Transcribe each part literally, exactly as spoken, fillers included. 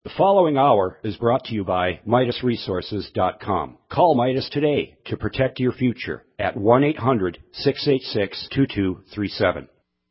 The following hour is brought to you by Midas Resources dot com. Call Midas today to protect your future at one eight hundred, six eight six, two two three seven.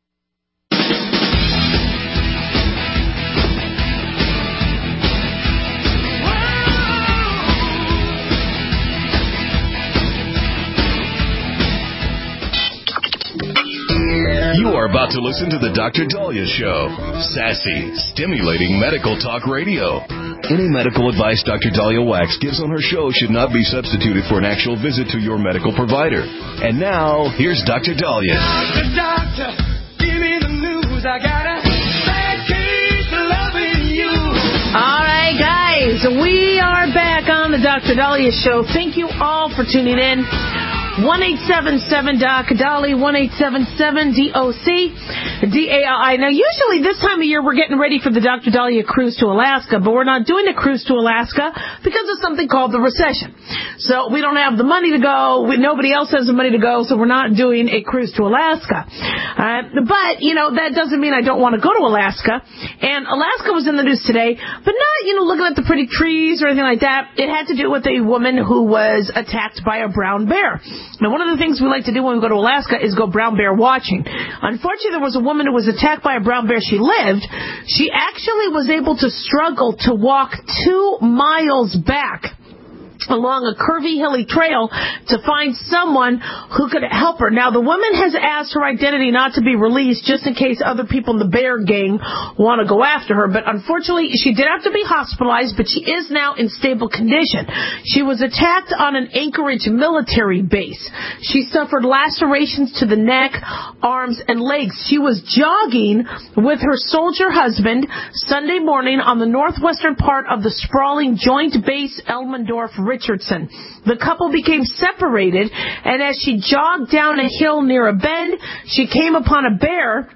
You are about to listen to the Doctor Daliah Show. Sassy, stimulating medical talk radio. Any medical advice Doctor Daliah Wax gives on her show should not be substituted for an actual visit to your medical provider. And now, here's Doctor Daliah. Doctor, doctor, give me the news. I got a bad case of loving you. All right, guys, we are back on the Doctor Daliah Show. Thank you all for tuning in. one eight seven seven doc Dolly, one eight seven seven D O C D A L I. Now, usually this time of year we're getting ready for the Doctor Daliah cruise to Alaska, but we're not doing a cruise to Alaska because of something called the recession. So we don't have the money to go. We, nobody else has the money to go, so we're not doing a cruise to Alaska. Uh, but, you know, that doesn't mean I don't want to go to Alaska. And Alaska was in the news today, but not, you know, looking at the pretty trees or anything like that. It had to do with a woman who was attacked by a brown bear. Now, one of the things we like to do when we go to Alaska is go brown bear watching. Unfortunately, there was a woman who was attacked by a brown bear. She lived. She actually was able to struggle to walk two miles back along a curvy, hilly trail to find someone who could help her. Now, the woman has asked her identity not to be released just in case other people in the bear gang want to go after her. But unfortunately, she did have to be hospitalized, but she is now in stable condition. She was attacked on an Anchorage military base. She suffered lacerations to the neck, arms, and legs. She was jogging with her soldier husband Sunday morning on the northwestern part of the sprawling Joint Base Elmendorf Richardson. The couple became separated, and as she jogged down a hill near a bend, she came upon a bear,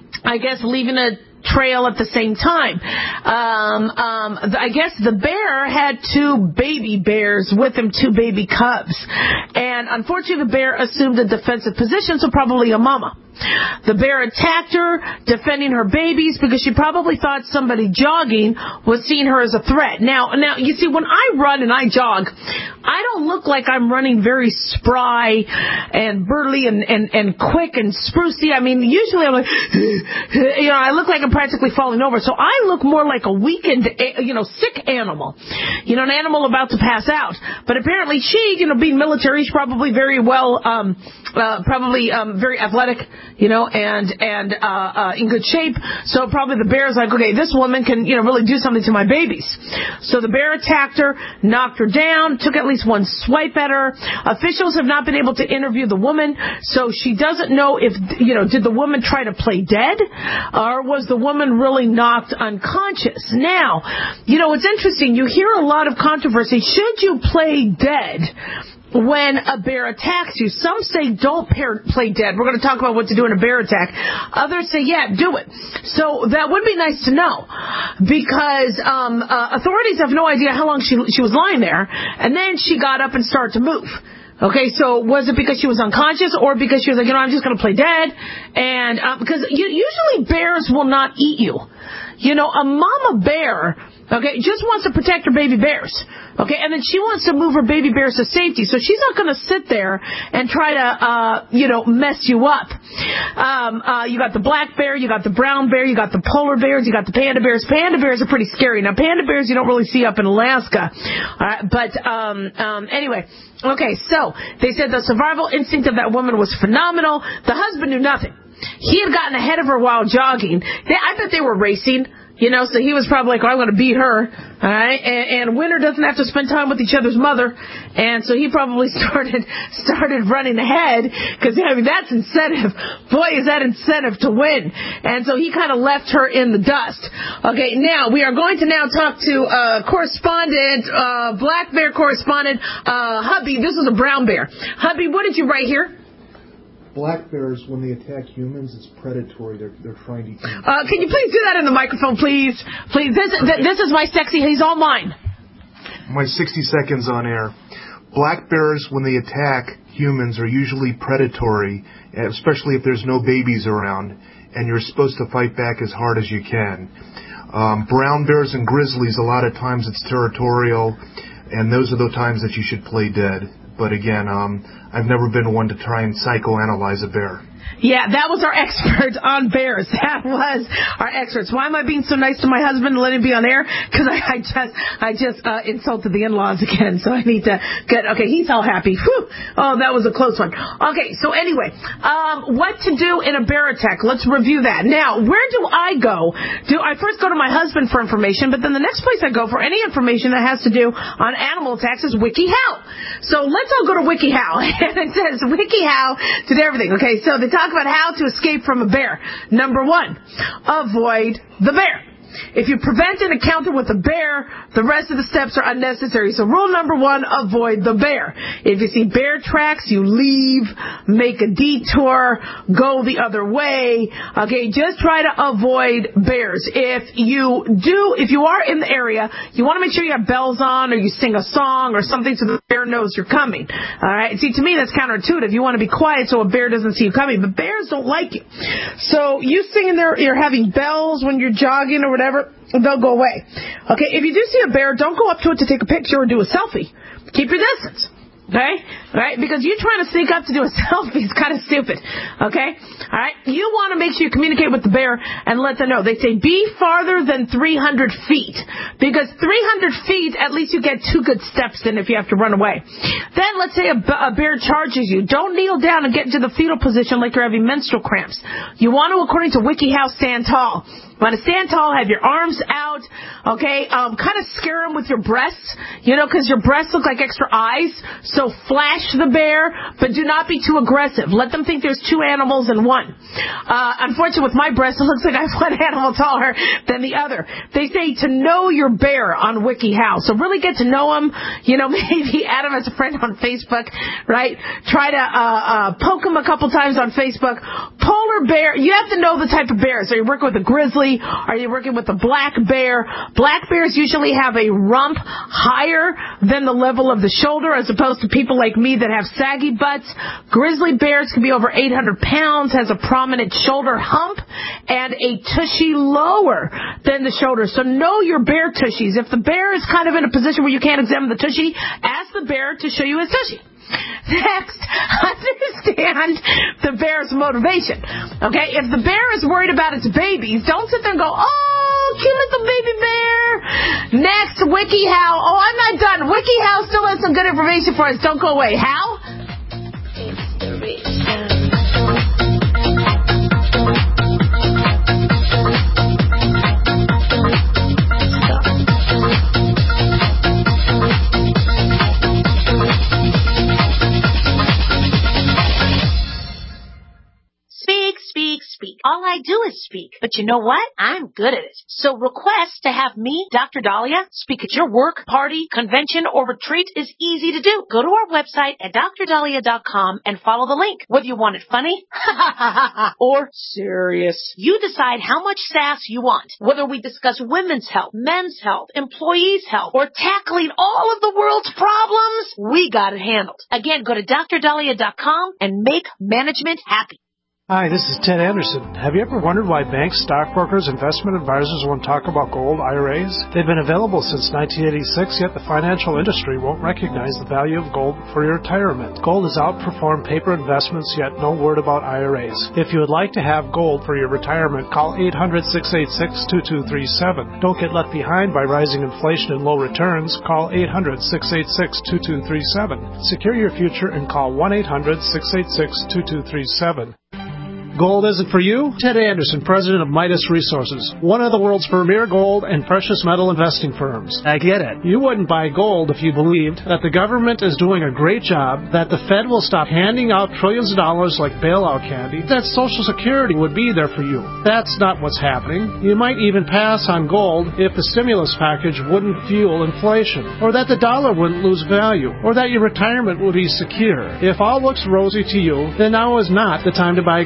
I guess leaving a trail at the same time. Um, um, I guess the bear had two baby bears with him, two baby cubs. And unfortunately, the bear assumed a defensive position, so probably a mama. The bear attacked her, defending her babies, because she probably thought somebody jogging was seeing her as a threat. Now, now you see, when I run and I jog, I don't look like I'm running very spry and burly and, and, and quick and sprucey. I mean, usually I'm like, you know, I look like I'm practically falling over. So I look more like a weakened, you know, sick animal. You know, an animal about to pass out. But apparently she, you know, being military, she's probably very well, um, uh, probably um, very athletic, you know, and and uh, uh, in good shape. So probably the bear's like, okay, this woman can, you know, really do something to my babies. So the bear attacked her, knocked her down, took at least one swipe at her. Officials have not been able to interview the woman, so she doesn't know if, you know, did the woman try to play dead, or was the woman really knocked unconscious? Now, you know, it's interesting. You hear a lot of controversy. Should you play dead when a bear attacks you? Some say don't pair, play dead. We're going to talk about what to do in a bear attack. Others say, yeah, do it. So that would be nice to know, because um, uh, authorities have no idea how long she she was lying there, and then she got up and started to move. Okay, so was it because she was unconscious, or because she was like, you know, I'm just going to play dead? And uh, because you, usually bears will not eat you. You know, a mama bear, okay, just wants to protect her baby bears. Okay, and then she wants to move her baby bears to safety. So she's not going to sit there and try to, uh, you know, mess you up. Um, uh, you got the black bear, you got the brown bear, you got the polar bears, you got the panda bears. Panda bears are pretty scary. Now, panda bears you don't really see up in Alaska. All right, but um, um, anyway, okay, so they said the survival instinct of that woman was phenomenal. The husband knew nothing. He had gotten ahead of her while jogging. They, I bet they were racing. You know, so he was probably like, oh, I'm going to beat her, all right? And, and Winter doesn't have to spend time with each other's mother, and so he probably started started running ahead, because, I mean, that's incentive. Boy, is that incentive to win. And so he kind of left her in the dust. Okay, now, we are going to now talk to uh, correspondent, uh, black bear correspondent, uh, Hubby. This is a brown bear. Hubby, what did you write here? Black bears, when they attack humans, it's predatory. They're they're trying to eat humans. Uh, can you please do that in the microphone, please? Please. This, th- this is my sexy. He's all mine. My sixty seconds on air. Black bears, when they attack humans, are usually predatory, especially if there's no babies around, and you're supposed to fight back as hard as you can. Um, brown bears and grizzlies, a lot of times it's territorial, and those are the times that you should play dead. But again, um, I've never been one to try and psychoanalyze a bear. Yeah, that was our expert on bears. That was our experts. Why am I being so nice to my husband and let him be on air? Because I, I just I just uh, insulted the in-laws again, so I need to get... Okay, he's all happy. Whew. Oh, that was a close one. Okay, so anyway, um, what to do in a bear attack? Let's review that. Now, where do I go? Do I first go to my husband for information, but then the next place I go for any information that has to do on animal attacks is WikiHow. So let's all go to WikiHow. And it says WikiHow did everything. Okay, so they talk about how to escape from a bear. Number one, avoid the bear. If you prevent an encounter with a bear, the rest of the steps are unnecessary. So rule number one, avoid the bear. If you see bear tracks, you leave, make a detour, go the other way. Okay, just try to avoid bears. If you do, if you are in the area, you want to make sure you have bells on or you sing a song or something so the bear knows you're coming. All right, see, to me that's counterintuitive. You want to be quiet so a bear doesn't see you coming, but bears don't like you. So you singing there, you're having bells when you're jogging or whatever, they'll go away. Okay, if you do see a bear, don't go up to it to take a picture or do a selfie. Keep your distance. Okay? Right? Because you trying to sneak up to do a selfie is kind of stupid. Okay? Alright? You want to make sure you communicate with the bear and let them know. They say be farther than three hundred feet. Because three hundred feet, at least you get two good steps in if you have to run away. Then let's say a, a bear charges you. Don't kneel down and get into the fetal position like you're having menstrual cramps. You want to, according to WikiHow, stand tall. You want to stand tall, have your arms out, okay, um, kind of scare them with your breasts, you know, because your breasts look like extra eyes, so flash the bear, but do not be too aggressive. Let them think there's two animals in one. Uh, unfortunately, with my breasts, it looks like I have one animal taller than the other. They say to know your bear on WikiHow, so really get to know him, you know, maybe add him as a friend on Facebook, right? Try to uh, uh, poke him a couple times on Facebook. Polar bear, you have to know the type of bear. So you're working with a grizzly, are you working with a black bear? Black bears usually have a rump higher than the level of the shoulder as opposed to people like me that have saggy butts. Grizzly bears can be over eight hundred pounds, has a prominent shoulder hump, and a tushy lower than the shoulder. So know your bear tushies. If the bear is kind of in a position where you can't examine the tushy, ask the bear to show you his tushy. Next, understand the bear's motivation. Okay, if the bear is worried about its babies, don't sit there and go, oh, cute little baby bear. Next, WikiHow. Oh, I'm not done. WikiHow still has some good information for us. Don't go away. How? Speak. All I do is speak. But you know what? I'm good at it. So request to have me, Doctor Dahlia, speak at your work, party, convention, or retreat is easy to do. Go to our website at d r dahlia dot com and follow the link. Whether you want it funny or serious, you decide how much sass you want. Whether we discuss women's health, men's health, employees' health, or tackling all of the world's problems, we got it handled. Again, go to d r dahlia dot com and make management happy. Hi, this is Ted Anderson. Have you ever wondered why banks, stockbrokers, investment advisors won't talk about gold I R As? They've been available since nineteen eighty-six, yet the financial industry won't recognize the value of gold for your retirement. Gold has outperformed paper investments, yet no word about I R As. If you would like to have gold for your retirement, call eight hundred, six eight six, two two three seven. Don't get left behind by rising inflation and low returns. Call eight hundred, six eight six, two two three seven. Secure your future and call one eight hundred, six eight six, two two three seven. Gold isn't for you? Ted Anderson, president of Midas Resources, one of the world's premier gold and precious metal investing firms. I get it. You wouldn't buy gold if you believed that the government is doing a great job, that the Fed will stop handing out trillions of dollars like bailout candy, that Social Security would be there for you. That's not what's happening. You might even pass on gold if the stimulus package wouldn't fuel inflation, or that the dollar wouldn't lose value, or that your retirement would be secure. If all looks rosy to you, then now is not the time to buy gold.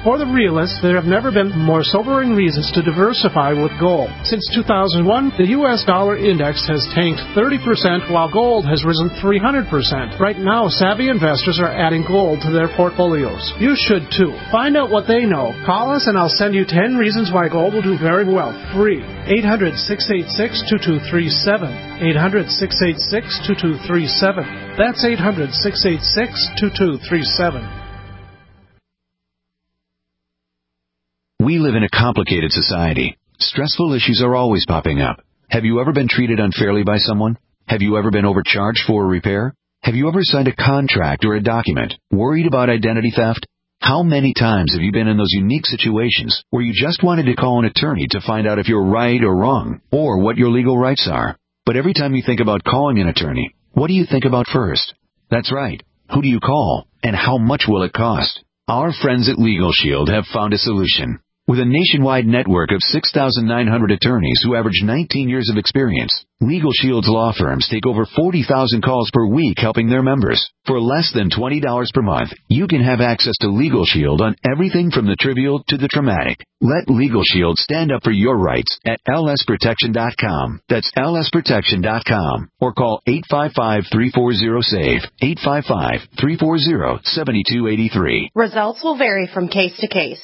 For the realist, there have never been more sobering reasons to diversify with gold. Since two thousand one, the U S dollar index has tanked thirty percent while gold has risen three hundred percent. Right now, savvy investors are adding gold to their portfolios. You should too. Find out what they know. Call us and I'll send you ten reasons why gold will do very well. Free. eight hundred, six eight six, two two three seven. eight hundred, six eight six, two two three seven. That's eight hundred, six eight six, two two three seven. We live in a complicated society. Stressful issues are always popping up. Have you ever been treated unfairly by someone? Have you ever been overcharged for a repair? Have you ever signed a contract or a document worried about identity theft? How many times have you been in those unique situations where you just wanted to call an attorney to find out if you're right or wrong, or what your legal rights are? But every time you think about calling an attorney, what do you think about first? That's right. Who do you call, and how much will it cost? Our friends at Legal Shield have found a solution. With a nationwide network of six thousand nine hundred attorneys who average nineteen years of experience, Legal Shield's law firms take over forty thousand calls per week helping their members. For less than twenty dollars per month, you can have access to Legal Shield on everything from the trivial to the traumatic. Let Legal Shield stand up for your rights at L S protection dot com. That's L S protection dot com. Or call eight five five, three four zero, S A V E, eight five five, three four zero, seven two eight three. Results will vary from case to case.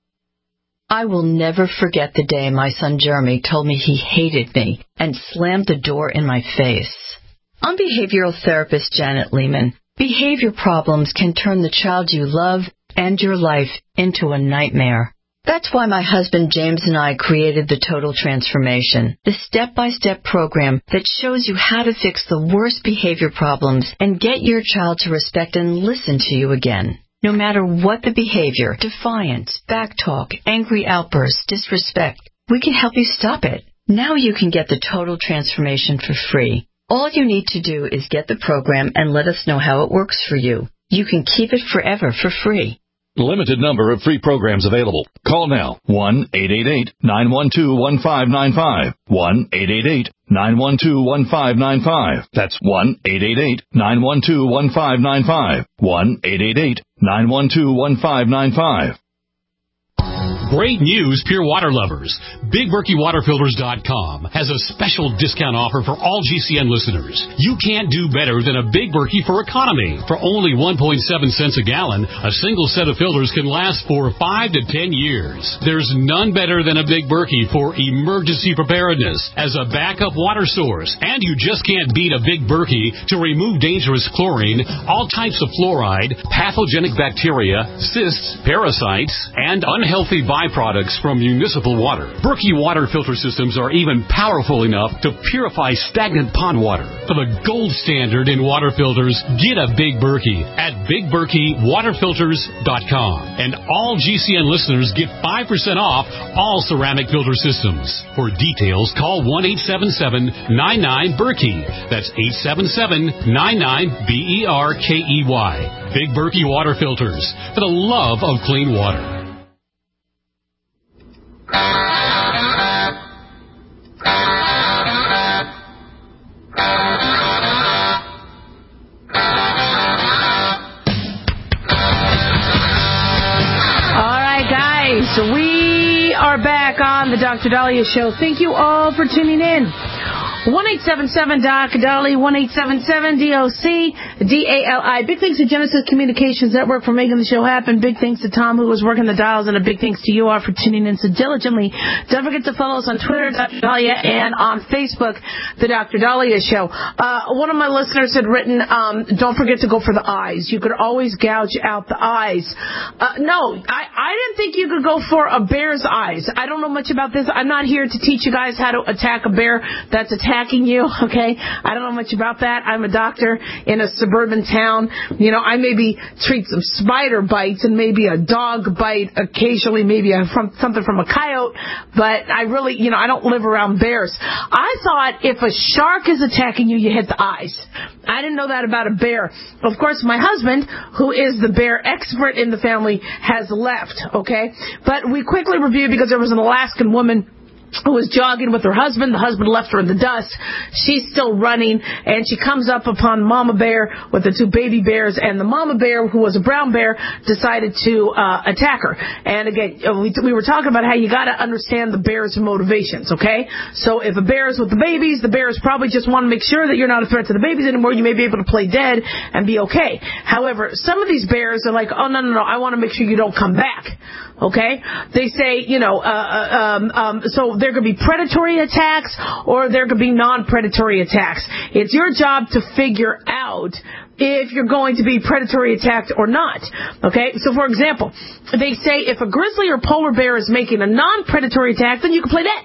I will never forget the day my son Jeremy told me he hated me and slammed the door in my face. I'm behavioral therapist Janet Lehman. Behavior problems can turn the child you love and your life into a nightmare. That's why my husband James and I created the Total Transformation, the step-by-step program that shows you how to fix the worst behavior problems and get your child to respect and listen to you again. No matter what the behavior, defiance, backtalk, angry outbursts, disrespect, we can help you stop it. Now you can get the Total Transformation for free. All you need to do is get the program and let us know how it works for you. You can keep it forever for free. Limited number of free programs available. Call now. one eight eight eight, nine one two, one five nine five. one eight eight eight, nine one two, one five nine five. That's one eight eight eight, nine one two, one five nine five. one eight eight eight, nine one two, one five nine five. Great news, Pure Water lovers. Big Berkey Water Filters dot com has a special discount offer for all G C N listeners. You can't do better than a Big Berkey for economy. For only one point seven cents a gallon, a single set of filters can last for five to ten years. There's none better than a Big Berkey for emergency preparedness as a backup water source. And you just can't beat a Big Berkey to remove dangerous chlorine, all types of fluoride, pathogenic bacteria, cysts, parasites, and unhealthy byproducts from municipal water. Berkey water filter systems are even powerful enough to purify stagnant pond water. For the gold standard in water filters, get a Big Berkey at Big Berkey Water Filters dot com. And all G C N listeners get five percent off all ceramic filter systems. For details, call one eight seven seven, nine nine, Berkey. That's eight seven seven, nine nine, B E R K E Y. Big Berkey Water Filters, for the love of clean water. All right, guys, we are back on the Doctor Dahlia Show. Thank you all for tuning in. one eight seven seven, D O C, Dali, one eight seven seven, D O C, D A L I. Big thanks to Genesis Communications Network for making the show happen. Big thanks to Tom, who was working the dials, and a big thanks to you all for tuning in so diligently. Don't forget to follow us on Twitter, Doctor Dahlia, and on Facebook, The Doctor Dahlia Show. Uh, one of my listeners had written, um, don't forget to go for the eyes. You could always gouge out the eyes. Uh, no, I, I didn't think you could go for a bear's eyes. I don't know much about this. I'm not here to teach you guys how to attack a bear that's attacking you, okay? I don't know much about that. I'm a doctor in a suburban town. You know, I maybe treat some spider bites and maybe a dog bite occasionally, maybe a, from, something from a coyote, but I really, you know, I don't live around bears. I thought if a shark is attacking you, you hit the eyes. I didn't know that about a bear. Of course, my husband, who is the bear expert in the family, has left, okay? But we quickly reviewed, because there was an Alaskan woman who was jogging with her husband. The husband left her in the dust. She's still running, and she comes up upon Mama Bear with the two baby bears, and the Mama Bear, who was a brown bear, decided to uh, attack her. And again, we, we were talking about how you got to understand the bear's motivations, okay? So if a bear is with the babies, the bears probably just want to make sure that you're not a threat to the babies anymore. You may be able to play dead and be okay. However, some of these bears are like, oh, no, no, no, I want to make sure you don't come back. Okay? They say, you know, uh, um, um, so there could be predatory attacks or there could be non-predatory attacks. It's your job to figure out if you're going to be predatory attacked or not. Okay? So, for example, they say if a grizzly or polar bear is making a non-predatory attack, then you can play dead.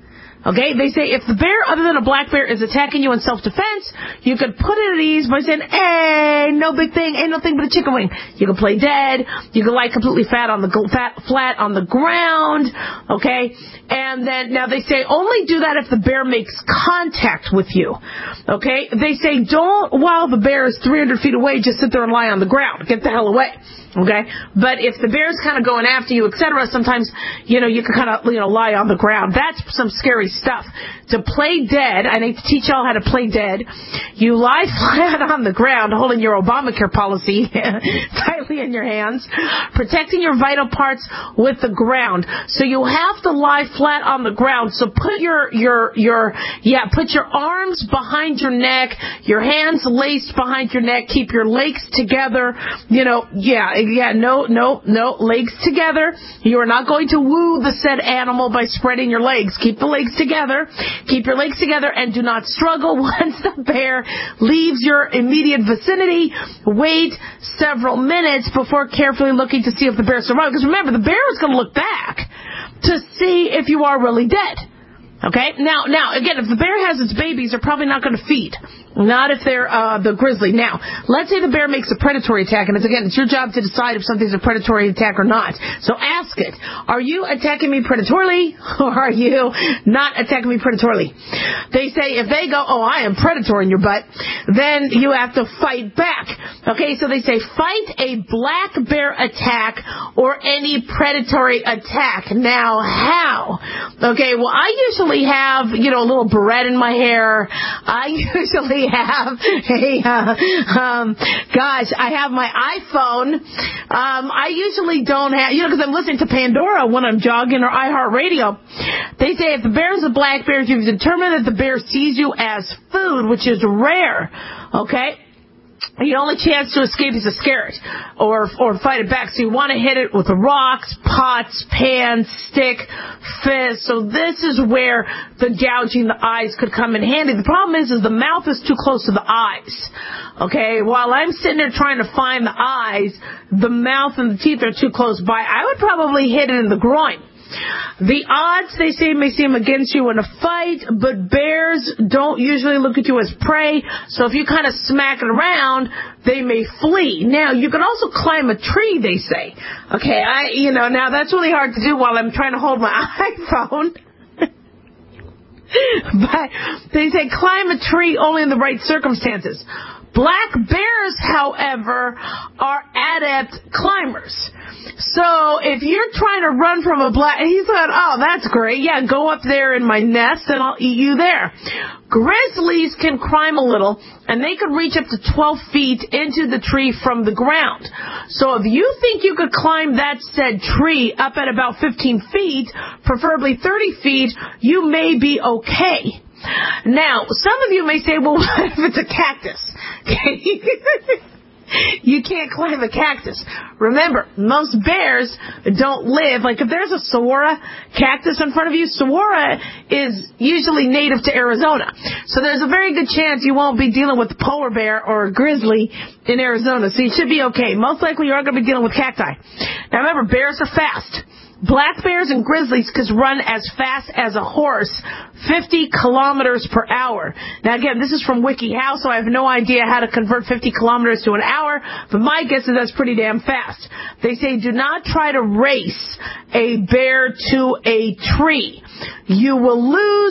Okay, they say if the bear, other than a black bear, is attacking you in self-defense, you could put it at ease by saying, hey, no big thing, ain't no thing but a chicken wing. You can play dead. You can lie completely fat on the fat, flat on the ground. Okay, and then now they say only do that if the bear makes contact with you. Okay, they say don't while the bear is three hundred feet away, just sit there and lie on the ground. Get the hell away. Okay, but if the bear's kind of going after you, et cetera, sometimes, you know, you can kind of, you know, lie on the ground. That's some scary stuff. To play dead, I need to teach y'all how to play dead. You lie flat on the ground, holding your Obamacare policy tightly in your hands, protecting your vital parts with the ground. So you have to lie flat on the ground. So put your, your, your, yeah, put your arms behind your neck, your hands laced behind your neck, keep your legs together, you know, yeah, Yeah, no, no, no, legs together. You are not going to woo the said animal by spreading your legs. Keep the legs together. Keep your legs together and do not struggle. Once the bear leaves your immediate vicinity, wait several minutes before carefully looking to see if the bear survived. Because remember, the bear is going to look back to see if you are really dead. Okay? Now, now, again, if the bear has its babies, they're probably not going to feed. Not if they're uh, the grizzly. Now, let's say the bear makes a predatory attack, and it's, again, it's your job to decide if something's a predatory attack or not. So ask it, are you attacking me predatorily, or are you not attacking me predatorily? They say if they go, oh, I am predatory in your butt, then you have to fight back. Okay, so they say fight a black bear attack or any predatory attack. Now, how? Okay, well, I usually have, you know, a little barrette in my hair. I usually have a, uh, um, gosh, I have my iPhone. Um, I usually don't have, you know, because I'm listening to Pandora when I'm jogging or iHeartRadio. They say if the bear is a black bear, you've determined that the bear sees you as food, which is rare. Okay? The only chance to escape is to scare it or or fight it back. So you want to hit it with rocks, pots, pans, stick, fist. So this is where the gouging the eyes could come in handy. The problem is, is the mouth is too close to the eyes. Okay, while I'm sitting there trying to find the eyes, the mouth and the teeth are too close by. I would probably hit it in the groin. The odds, they say, may seem against you in a fight, but bears don't usually look at you as prey, so if you kind of smack it around, they may flee. Now, you can also climb a tree, they say. Okay, I, you know, now that's really hard to do while I'm trying to hold my iPhone. But they say climb a tree only in the right circumstances. Black bears, however, are adept climbers. So if you're trying to run from a black, he said, oh, that's great. Yeah, go up there in my nest and I'll eat you there. Grizzlies can climb a little, and they can reach up to twelve feet into the tree from the ground. So if you think you could climb that said tree up at about fifteen feet, preferably thirty feet, you may be okay. Now, some of you may say, well, what if it's a cactus? You can't climb a cactus. Remember, most bears don't live, like if there's a saguaro cactus in front of you, saguaro is usually native to Arizona. So there's a very good chance you won't be dealing with a polar bear or a grizzly in Arizona. So you should be okay. Most likely you are going to be dealing with cacti. Now remember, bears are fast. Black bears and grizzlies can run as fast as a horse, fifty kilometers per hour. Now, again, this is from WikiHow, so I have no idea how to convert fifty kilometers to an hour, but my guess is that's pretty damn fast. They say do not try to race a bear to a tree. You will lose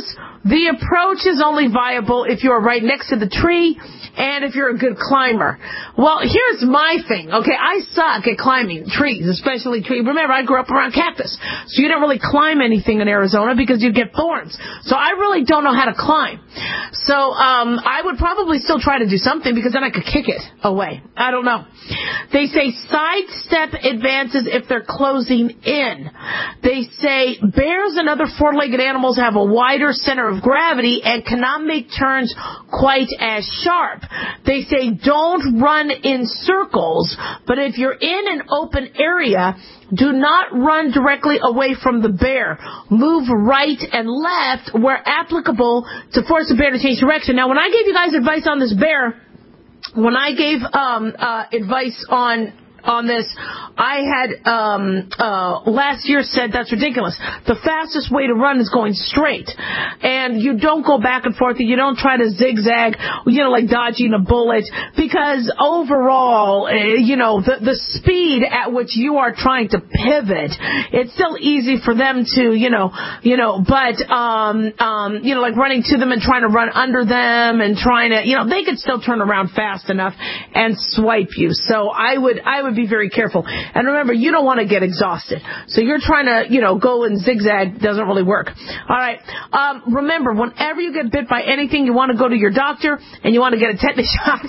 The approach is only viable if you are right next to the tree and if you're a good climber. Well, here's my thing. Okay, I suck at climbing trees, especially trees. Remember, I grew up around cactus, so you don't really climb anything in Arizona because you'd get thorns. So I really don't know how to climb. So um, I would probably still try to do something because then I could kick it away. I don't know. They say sidestep advances if they're closing in. They say bears and other four-legged animals have a wider center of gravity and cannot make turns quite as sharp. They say don't run in circles, but if you're in an open area, do not run directly away from the bear. Move right and left where applicable to force the bear to change direction. Now, when I gave you guys advice on this bear, when I gave um, uh, advice on on this, I had um, uh, last year said that's ridiculous. The fastest way to run is going straight, and you don't go back and forth, and you don't try to zigzag, you know, like dodging a bullet, because overall, uh, you know, the the speed at which you are trying to pivot, it's still easy for them to, you know, you know, but um, um, you know, like running to them and trying to run under them and trying to, you know, they could still turn around fast enough and swipe you. So I would, I would be very careful. And remember, you don't want to get exhausted. So you're trying to, you know, go and zigzag doesn't really work. All right. Um, remember, whenever you get bit by anything, you want to go to your doctor and you want to get a tetanus shot.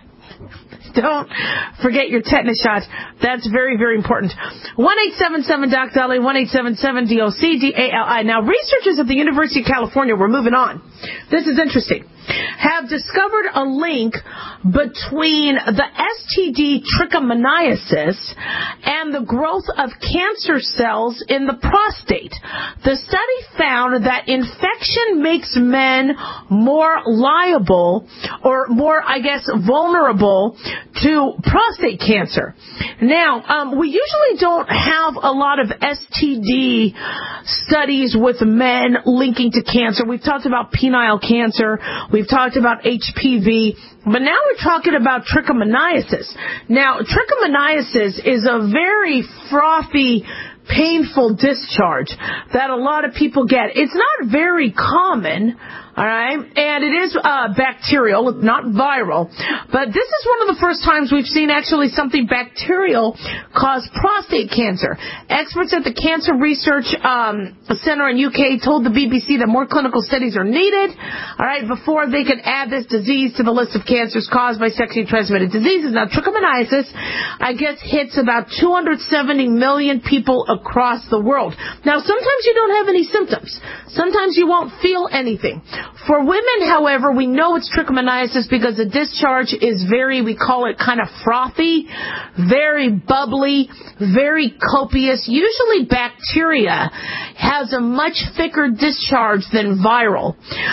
Don't forget your tetanus shot. That's very, very important. one eight seven seven D O C D A L I, one eight seven seven D O C D A L I. Now, researchers at the University of California, we're moving on. This is interesting, have discovered a link between the S T D trichomoniasis and the growth of cancer cells in the prostate. The study found that infection makes men more liable, or more, I guess, vulnerable to prostate cancer. Now, um, we usually don't have a lot of S T D studies with men linking to cancer. We've talked about penile cancer. We've talked about H P V. But now we're talking about trichomoniasis. Now, trichomoniasis is a very frothy, painful discharge that a lot of people get. It's not very common, all right, and it is uh, bacterial, not viral, but this is one of the first times we've seen actually something bacterial cause prostate cancer. Experts at the Cancer Research um, Center in U K told the B B C that more clinical studies are needed, all right, before they could add this disease to the list of cancers caused by sexually transmitted diseases. Now, trichomoniasis, I guess, hits about two hundred seventy million people across the world. Now, sometimes you don't have any symptoms. Sometimes you won't feel anything. For women, however, we know it's trichomoniasis because the discharge is very, we call it kind of frothy, very bubbly, very copious. Usually bacteria has a much thicker discharge than viral.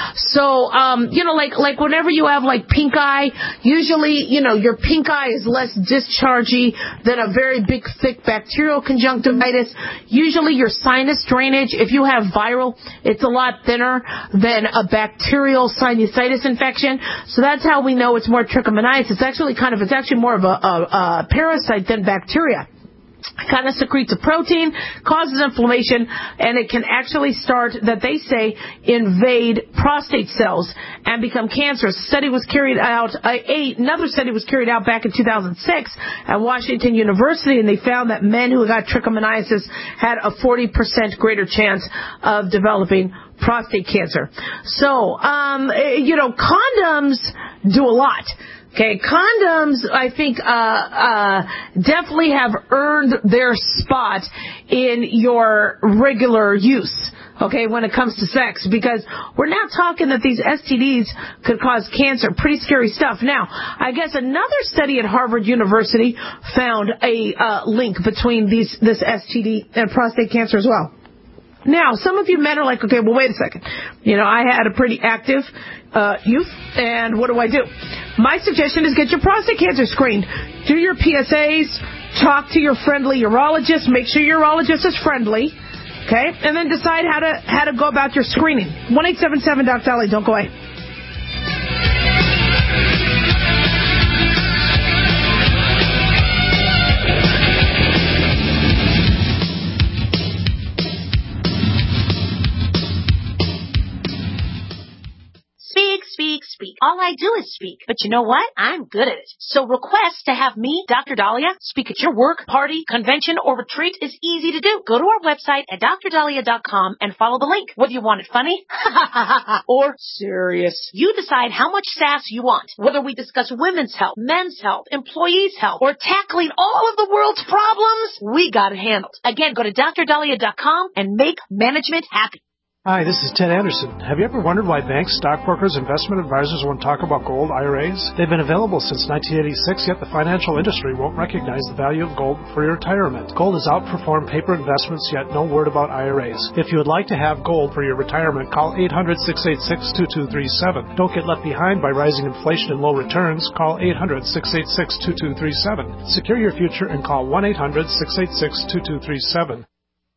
So, um, you know, like, like whenever you have like pink eye, usually, you know, your pink eye is less dischargy than a very big, thick bacterial conjunctivitis. Usually your sinus drainage, if you have viral, it's a lot thinner than a bacterial sinusitis infection. So that's how we know it's more trichomoniasis. It's actually kind of, it's actually more of a, a, a parasite than bacteria. It kind of secretes a protein, causes inflammation, and it can actually start, that they say, invade prostate cells and become cancerous. A study was carried out, uh, a, another study was carried out back in two thousand six at Washington University, and they found that men who got trichomoniasis had a forty percent greater chance of developing prostate cancer. So, um, you know, condoms do a lot. Okay, condoms, I think, uh, uh, definitely have earned their spot in your regular use, okay, when it comes to sex, because we're now talking that these S T Ds could cause cancer. Pretty scary stuff. Now, I guess another study at Harvard University found a uh, link between these, this S T D and prostate cancer as well. Now, some of you men are like, okay, well, wait a second. You know, I had a pretty active uh, youth, and what do I do? My suggestion is get your prostate cancer screened. Do your P S As, talk to your friendly urologist, make sure your urologist is friendly, okay, and then decide how to how to go about your screening. one eight seven seven D O C D A L I, don't go away. Speak, speak, speak. All I do is speak. But you know what? I'm good at it. So request to have me, Doctor Dahlia, speak at your work, party, convention, or retreat is easy to do. Go to our website at dr dahlia dot com and follow the link. Whether you want it funny or serious, you decide how much sass you want. Whether we discuss women's health, men's health, employees' health, or tackling all of the world's problems, we got it handled. Again, go to dr dahlia dot com and make management happy. Hi, this is Ted Anderson. Have you ever wondered why banks, stockbrokers, investment advisors won't talk about gold I R As? They've been available since nineteen eighty-six, yet the financial industry won't recognize the value of gold for your retirement. Gold has outperformed paper investments, yet no word about I R As. If you would like to have gold for your retirement, call eight hundred, six eight six, two two three seven. Don't get left behind by rising inflation and low returns. Call eight hundred, six eight six, two two three seven. Secure your future and call one eight hundred, six eight six, two two three seven.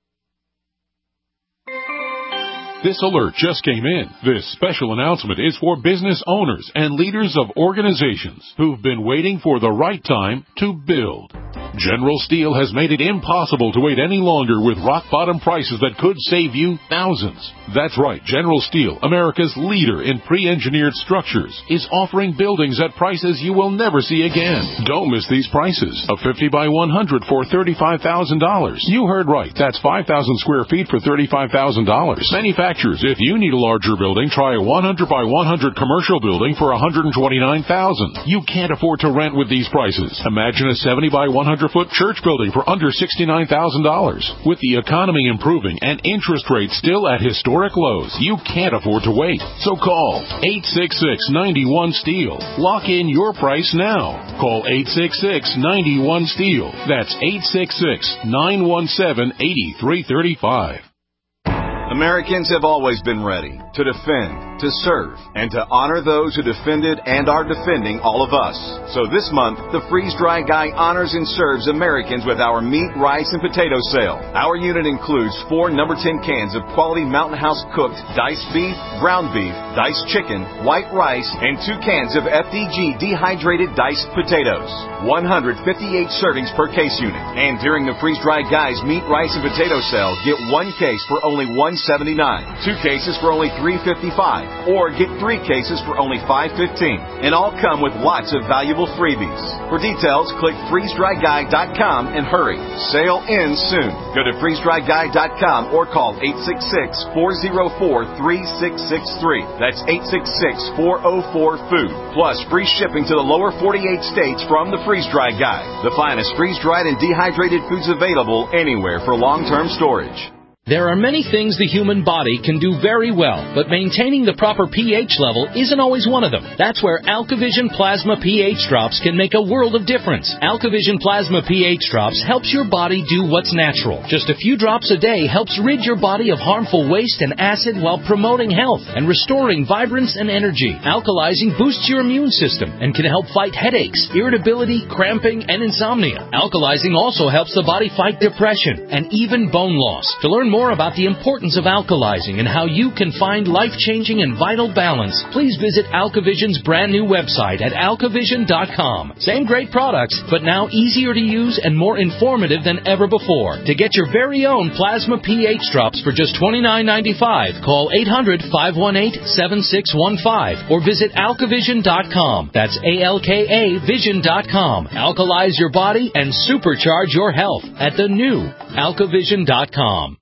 This alert just came in. This special announcement is for business owners and leaders of organizations who've been waiting for the right time to build. General Steel has made it impossible to wait any longer with rock-bottom prices that could save you thousands. That's right, General Steel, America's leader in pre-engineered structures, is offering buildings at prices you will never see again. Don't miss these prices. A fifty by one hundred for thirty-five thousand dollars. You heard right. That's five thousand square feet for thirty-five thousand dollars. Manufacturers, if you need a larger building, try a one hundred by one hundred commercial building for one hundred twenty-nine thousand dollars. You can't afford to rent with these prices. Imagine a seventy by one hundred foot church building for under sixty-nine thousand dollars. With the economy improving and interest rates still at historic lows, you can't afford to wait. So call eight six six, nine one, STEEL. Lock in your price now. Call eight six six, nine one, STEEL. That's eight six six, nine one seven, eight three three five. Americans have always been ready to defend, to serve, and to honor those who defended and are defending all of us. So this month, the Freeze Dry Guy honors and serves Americans with our meat, rice, and potato sale. Our unit includes four number ten cans of quality Mountain House cooked diced beef, ground beef, diced chicken, white rice, and two cans of F D G dehydrated diced potatoes. one hundred fifty-eight servings per case unit. And during the Freeze Dry Guy's meat, rice, and potato sale, get one case for only one seventy-nine, two cases for only three fifty-five, or get three cases for only five fifteen, and all come with lots of valuable freebies. For details, click freeze dry guy dot com and hurry. Sale ends soon. Go to freeze dry guy dot com or call eight six six, four oh four, three six six three. That's eight six six, four oh four, food. Plus free shipping to the lower forty-eight states from the Freeze Dry Guy. The finest freeze-dried and dehydrated foods available anywhere for long-term storage. There are many things the human body can do very well, but maintaining the proper pH level isn't always one of them. That's where AlkaVision Plasma pH Drops can make a world of difference. AlkaVision Plasma pH Drops helps your body do what's natural. Just a few drops a day helps rid your body of harmful waste and acid while promoting health and restoring vibrance and energy. Alkalizing boosts your immune system and can help fight headaches, irritability, cramping, and insomnia. Alkalizing also helps the body fight depression and even bone loss. To learn more more about the importance of alkalizing and how you can find life-changing and vital balance, please visit AlkaVision's brand new website at alka vision dot com. Same great products, but now easier to use and more informative than ever before. To get your very own Plasma pH Drops for just twenty-nine ninety-five, call eight hundred, five one eight, seven six one five or visit alka vision dot com. That's A L K A vision dot com. Alkalize your body and supercharge your health at the new alka vision dot com.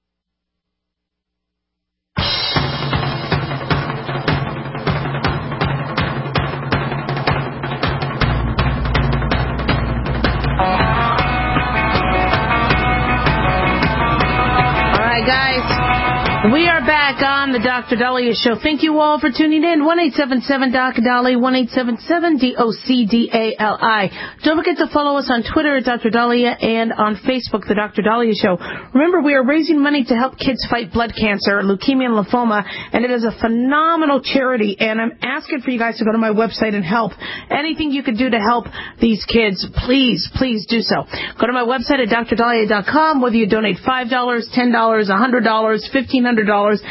We are back on the Doctor Dahlia Show. Thank you all for tuning in. one eight seven seven D O C D A L I, one eight seven seven D O C D A L I. Don't forget to follow us on Twitter at Doctor Dahlia and on Facebook, the Doctor Dahlia Show. Remember, we are raising money to help kids fight blood cancer, leukemia, and lymphoma, and it is a phenomenal charity, and I'm asking for you guys to go to my website and help. Anything you could do to help these kids, please, please do so. Go to my website at dr dahlia dot com, whether you donate five dollars, ten dollars, one hundred dollars, fifteen hundred dollars, it all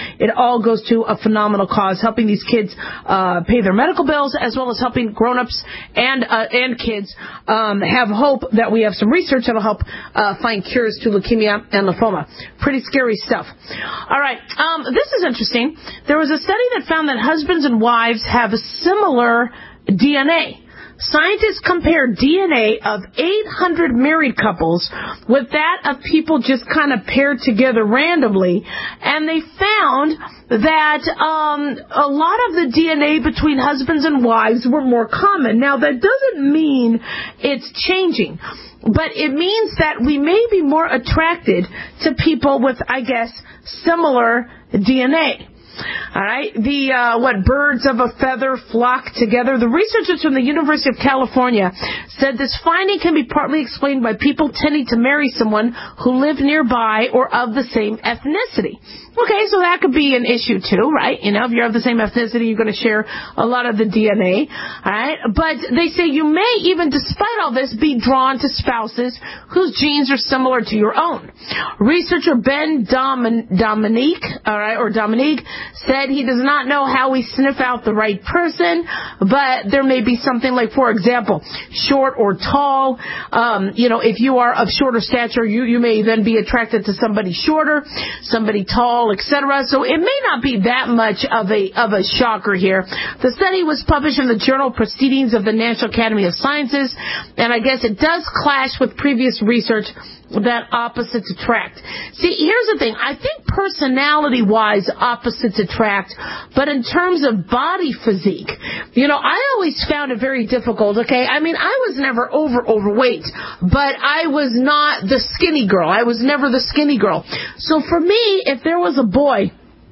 all goes to a phenomenal cause, helping these kids uh, pay their medical bills, as well as helping grown-ups and uh, and kids um, have hope that we have some research that will help uh, find cures to leukemia and lymphoma. Pretty scary stuff. All right, um, this is interesting. There was a study that found that husbands and wives have a similar D N A. Scientists compared D N A of eight hundred married couples with that of people just kind of paired together randomly, and they found that um, a lot of the D N A between husbands and wives were more common. Now, that doesn't mean it's changing, but it means that we may be more attracted to people with, I guess, similar D N A. All right, the uh, what birds of a feather flock together. The researchers from the University of California said this finding can be partly explained by people tending to marry someone who live nearby or of the same ethnicity. Okay, so that could be an issue too, right? You know, if you're of the same ethnicity, you're going to share a lot of the D N A, all right? But they say you may even, despite all this, be drawn to spouses whose genes are similar to your own. Researcher Ben Domin- Dominique, all right, or Dominique, said he does not know how we sniff out the right person, but there may be something like, for example, short or tall. Um, you know, if you are of shorter stature, you, you may then be attracted to somebody shorter, somebody tall, et cetera. So it may not be that much of a of a shocker here. The study was published in the Journal Proceedings of the National Academy of Sciences, and I guess it does clash with previous research that opposites attract. See, here's the thing. I think personality-wise, opposites attract, but in terms of body physique, you know, I always found it very difficult, okay? I mean, I was never over overweight, but I was not the skinny girl. I was never the skinny girl. So for me, if there was a boy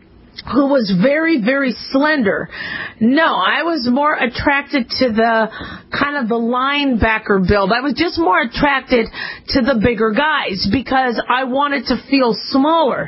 who was very, very slender, no, I was more attracted to the kind of the linebacker build. I was just more attracted to the bigger guys because I wanted to feel smaller.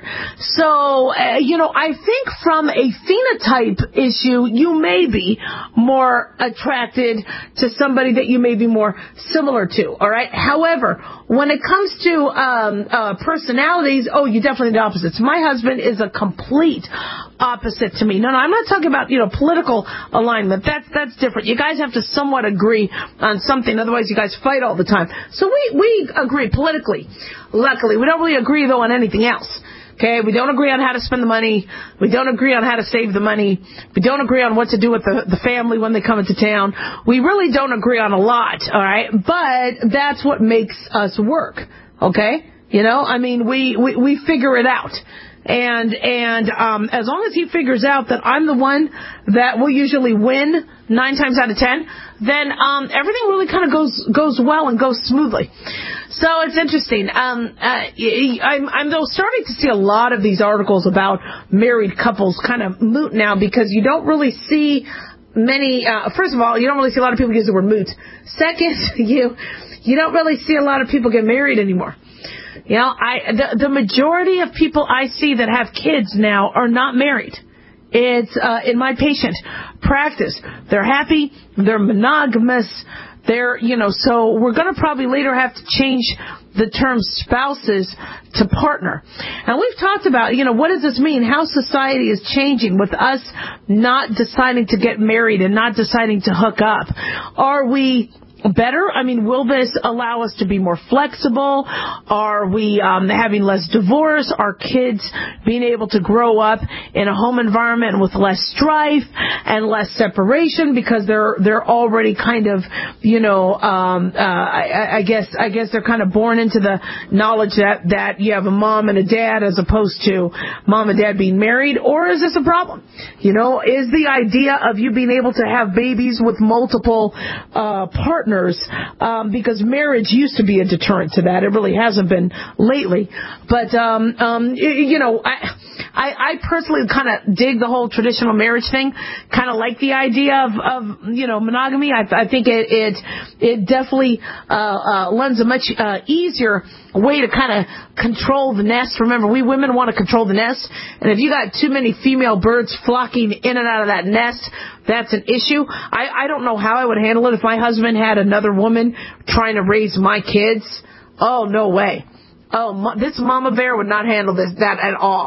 So, uh, you know, I think from a phenotype issue, you may be more attracted to somebody that you may be more similar to, all right? However, when it comes to um, uh, personalities, oh, you definitely the opposites. My husband is a complete opposite to me. No, no, I'm not talking about, you know, political alignment. That's that's different. You guys have to somewhat agree on something, otherwise you guys fight all the time. So we, we agree politically, luckily. We don't really agree, though, on anything else. Okay, we don't agree on how to spend the money. We don't agree on how to save the money. We don't agree on what to do with the, the family when they come into town. We really don't agree on a lot, all right? But that's what makes us work, okay? You know, I mean, we, we, we figure it out. And and um, as long as he figures out that I'm the one that will usually win nine times out of ten, then um, everything really kind of goes goes well and goes smoothly. So it's interesting. Um, uh, I'm, I'm though starting to see a lot of these articles about married couples kind of moot now because you don't really see many. Uh, first of all, you don't really see a lot of people use the word moot. Second, you you don't really see a lot of people get married anymore. You know, I the, the majority of people I see that have kids now are not married. It's uh, in my patient practice. They're happy. They're monogamous. They're, you know, so we're going to probably later have to change the term spouses to partner. And we've talked about, you know, what does this mean? How society is changing with us not deciding to get married and not deciding to hook up. Are we better? I mean, will this allow us to be more flexible? Are we um, having less divorce? Are kids being able to grow up in a home environment with less strife and less separation because they're they're already kind of, you know, um, uh, I, I guess I guess they're kind of born into the knowledge that that you have a mom and a dad as opposed to mom and dad being married? Or is this a problem? You know, is the idea of you being able to have babies with multiple uh, partners? Um, because marriage used to be a deterrent to that. It really hasn't been lately. But, um, um, you know, I, I, I personally kind of dig the whole traditional marriage thing. Kind of like the idea of, of you know, monogamy. I, I think it it, it definitely uh, uh, lends a much uh, easier way to kind of control the nest. Remember, we women want to control the nest. And if you got too many female birds flocking in and out of that nest, that's an issue. I, I don't know how I would handle it if my husband had another woman trying to raise my kids. Oh, no way. Oh, this mama bear would not handle this that at all.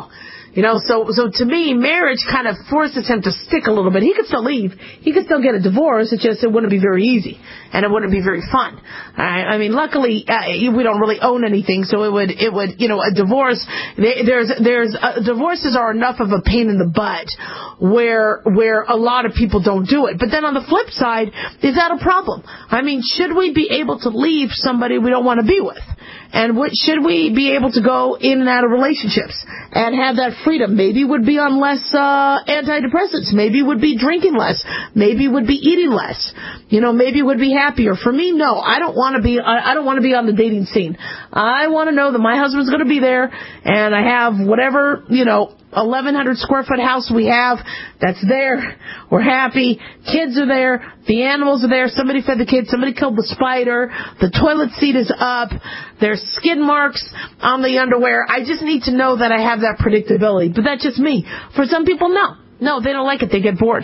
You know, so so to me, marriage kind of forces him to stick a little bit. He could still leave. He could still get a divorce. It's just it wouldn't be very easy, and it wouldn't be very fun. I, I mean, luckily uh, we don't really own anything, so it would it would you know a divorce. There's there's uh, divorces are enough of a pain in the butt where where a lot of people don't do it. But then on the flip side, is that a problem? I mean, should we be able to leave somebody we don't want to be with? And what, should we be able to go in and out of relationships and have that freedom? Maybe would be on less uh, antidepressants. Maybe would be drinking less. Maybe would be eating less. You know, maybe would be happier. For me, no. I don't want to be. I, I don't want to be on the dating scene. I want to know that my husband's going to be there, and I have whatever you know. eleven hundred square foot house we have that's there. We're happy. Kids are there. The animals are there. Somebody fed the kids. Somebody killed the spider. The toilet seat is up. There's skid marks on the underwear. I just need to know that I have that predictability. But that's just me. For some people, no. No, they don't like it. They get bored.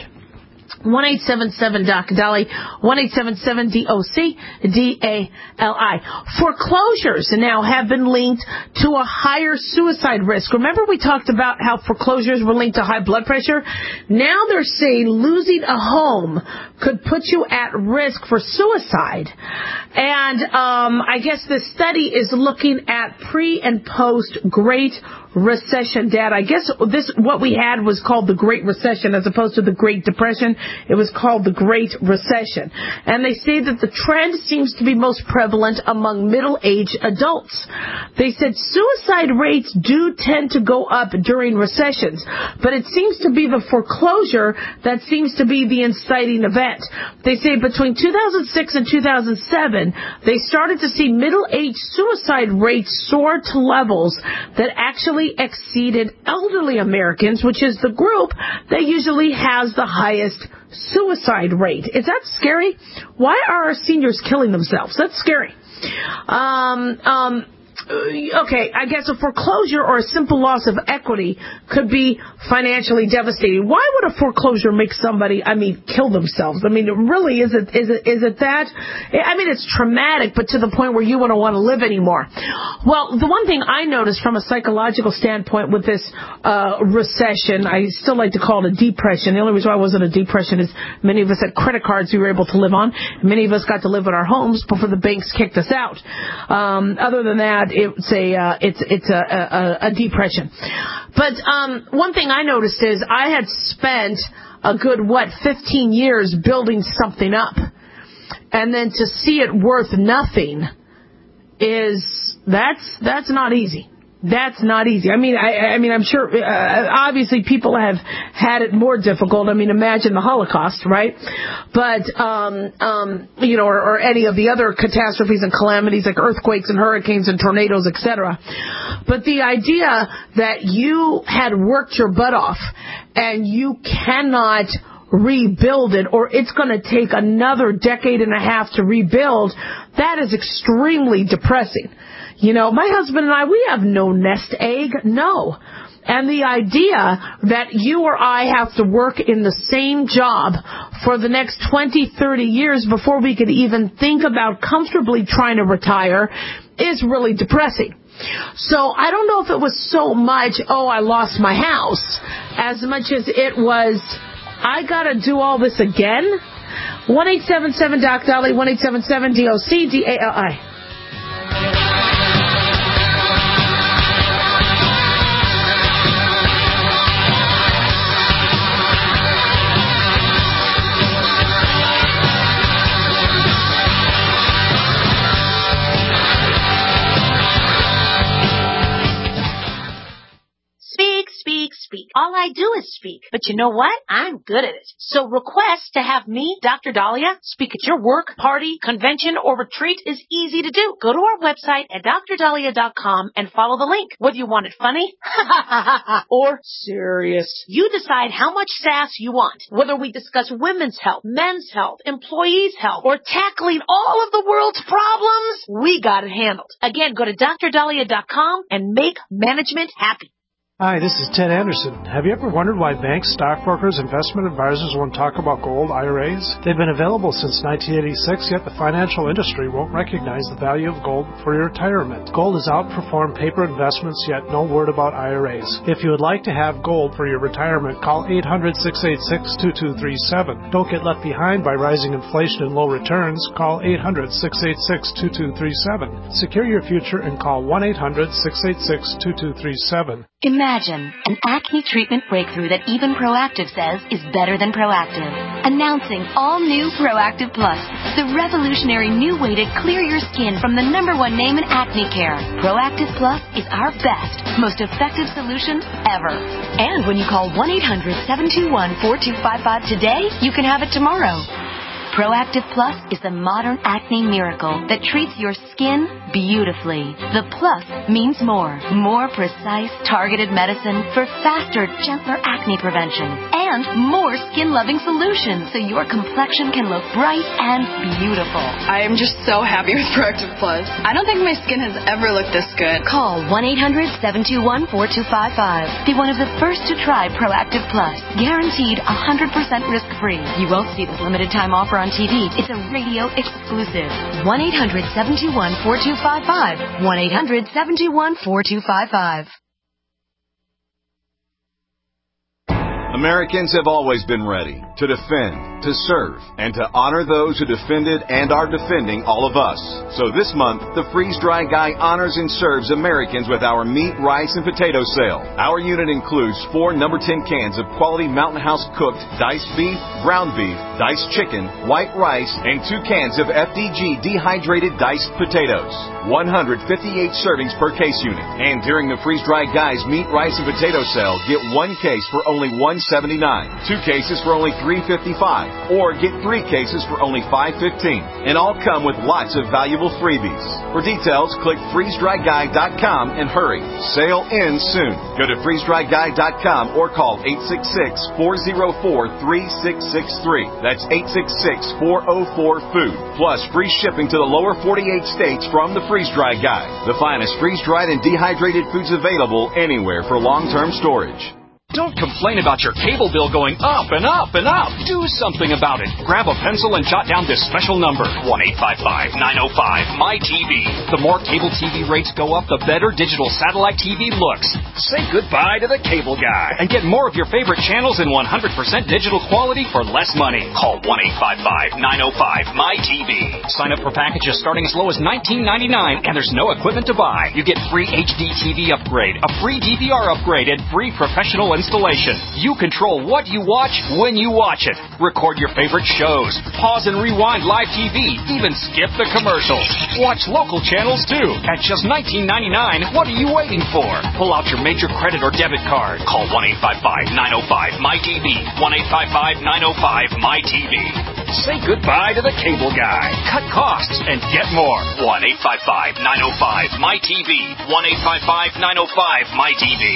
one eight seven seven D O C D A L I, one eight seven seven D O C D A L I. Foreclosures now have been linked to a higher suicide risk. Remember we talked about how foreclosures were linked to high blood pressure? Now they're saying losing a home could put you at risk for suicide. And um, I guess this study is looking at pre and post Great Recession data. I guess this what we had was called the Great Recession as opposed to the Great Depression. It was called the Great Recession. And they say that the trend seems to be most prevalent among middle-aged adults. They said suicide rates do tend to go up during recessions, but it seems to be the foreclosure that seems to be the inciting event. They say between two thousand six and two thousand seven, they started to see middle-aged suicide rates soar to levels that actually exceeded elderly Americans, which is the group that usually has the highest suicide rate. Is that scary? Why are our seniors killing themselves? That's scary. Um, um, okay, I guess a foreclosure or a simple loss of equity could be financially devastating. Why would a foreclosure make somebody, I mean, kill themselves? I mean, really, is it is it is it that? I mean, it's traumatic, but to the point where you wouldn't want to live anymore. Well, the one thing I noticed from a psychological standpoint with this uh, recession, I still like to call it a depression. The only reason why it wasn't a depression is many of us had credit cards we were able to live on. Many of us got to live in our homes before the banks kicked us out. Um, other than that, it's a uh, it's it's a, a, a depression. But um, one thing I noticed is I had spent a good what fifteen years building something up, and then to see it worth nothing is that's that's not easy. That's not easy. I mean, I, I mean, I'm sure, uh, obviously people have had it more difficult. I mean, imagine the Holocaust, right? But, um, um, you know, or, or any of the other catastrophes and calamities like earthquakes and hurricanes and tornadoes, et cetera. But the idea that you had worked your butt off and you cannot rebuild it, or it's going to take another decade and a half to rebuild, that is extremely depressing. You know, my husband and I, we have no nest egg, no. And the idea that you or I have to work in the same job for the next twenty, thirty years before we could even think about comfortably trying to retire is really depressing. So I don't know if it was so much, oh, I lost my house, as much as it was, I got to do all this again. one eight seven seven D O C D A L I, one eight seven seven D O C D A L I. Speak. All I do is speak. But you know what? I'm good at it. So request to have me, Doctor Dahlia, speak at your work, party, convention, or retreat is easy to do. Go to our website at dr dahlia dot com and follow the link. Whether you want it funny or serious, you decide how much sass you want. Whether we discuss women's health, men's health, employees' health, or tackling all of the world's problems, we got it handled. Again, go to dr dahlia dot com and make management happy. Hi, this is Ted Anderson. Have you ever wondered why banks, stockbrokers, investment advisors won't talk about gold I R As? They've been available since nineteen eighty-six, yet the financial industry won't recognize the value of gold for your retirement. Gold has outperformed paper investments, yet no word about I R As. If you would like to have gold for your retirement, call eight hundred, six eight six, two two three seven. Don't get left behind by rising inflation and low returns. Call eight hundred, six eight six, two two three seven. Secure your future and call one eight hundred, six eight six, two two three seven. Imagine an acne treatment breakthrough that even Proactive says is better than Proactive. Announcing all new Proactive Plus, the revolutionary new way to clear your skin from the number one name in acne care. Proactive Plus is our best, most effective solution ever. And when you call one eight hundred, seven two one, four two five five today, you can have it tomorrow. Proactive Plus is the modern acne miracle that treats your skin beautifully. The plus means more. More precise, targeted medicine for faster, gentler acne prevention. And more skin-loving solutions so your complexion can look bright and beautiful. I am just so happy with Proactive Plus. I don't think my skin has ever looked this good. Call one eight hundred, seven two one, four two five five. Be one of the first to try Proactive Plus. Guaranteed one hundred percent risk-free. You won't see this limited time offer on T V. It's a radio exclusive. one eight hundred, seven two one, four two five five. one eight hundred, seven two one, four two five five. Americans have always been ready to defend, to serve, and to honor those who defended and are defending all of us. So this month, the Freeze Dry Guy honors and serves Americans with our meat, rice, and potato sale. Our unit includes four number ten cans of quality Mountain House cooked diced beef, ground beef, diced chicken, white rice, and two cans of F D G dehydrated diced potatoes. one hundred fifty-eight servings per case unit. And during the Freeze Dry Guy's meat, rice, and potato sale, get one case for only one seventy-nine, two cases for only three fifty-five, or get three cases for only five fifteen. And all come with lots of valuable freebies. For details, click freeze dry guy dot com and hurry. Sale ends soon. Go to freeze dry guy dot com or call eight six six, four oh four, three six six three. That's eight six six, four oh four, food. Plus free shipping to the lower forty-eight states from the Freeze Dry Guy. The finest freeze-dried and dehydrated foods available anywhere for long-term storage. Don't complain about your cable bill going up and up and up. Do something about it. Grab a pencil and jot down this special number, one eight five five, nine oh five, M Y T V. The more cable T V rates go up, the better digital satellite T V looks. Say goodbye to the cable guy and get more of your favorite channels in one hundred percent digital quality for less money. Call one eight five five, nine oh five, M Y T V. Sign up for packages starting as low as nineteen ninety-nine, and there's no equipment to buy. You get free H D T V upgrade, a free D V R upgrade, and free professional installation. You control what you watch when you watch it. Record your favorite shows. Pause and rewind live T V. Even skip the commercials. Watch local channels too. At just nineteen ninety-nine, what are you waiting for? Pull out your major credit or debit card. Call one eight five five, nine oh five, M Y T V. one eight five five, nine oh five, M Y T V. Say goodbye to the cable guy. Cut costs and get more. one eight five five, nine oh five, M Y T V. one eight five five, nine oh five, M Y T V.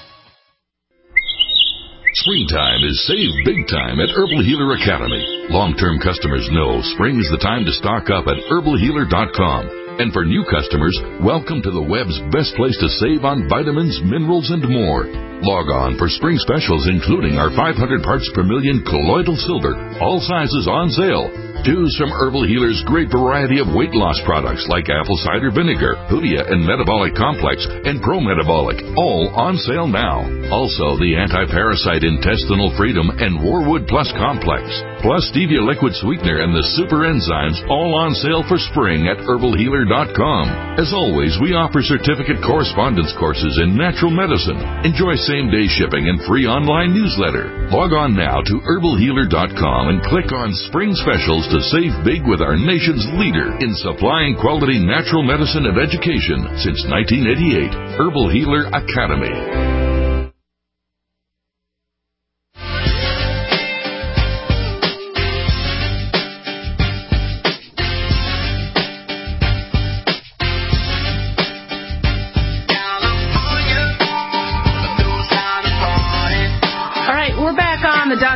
Springtime is save big time at Herbal Healer Academy. Long-term customers know spring is the time to stock up at herbal healer dot com. And for new customers, welcome to the web's best place to save on vitamins, minerals, and more. Log on for spring specials including our five hundred parts per million colloidal silver, all sizes on sale. Choose from Herbal Healer's great variety of weight loss products like apple cider vinegar, Hoodia and Metabolic Complex, and Pro Metabolic, all on sale now. Also, the Anti-Parasite Intestinal Freedom and Warwood Plus Complex, plus Stevia Liquid Sweetener and the Super Enzymes, all on sale for spring at herbal healer dot com. As always, we offer certificate correspondence courses in natural medicine. Enjoy same-day shipping and free online newsletter. Log on now to herbal healer dot com and click on Spring Specials to save big with our nation's leader in supplying quality natural medicine and education since nineteen eighty-eight. Herbal Healer Academy.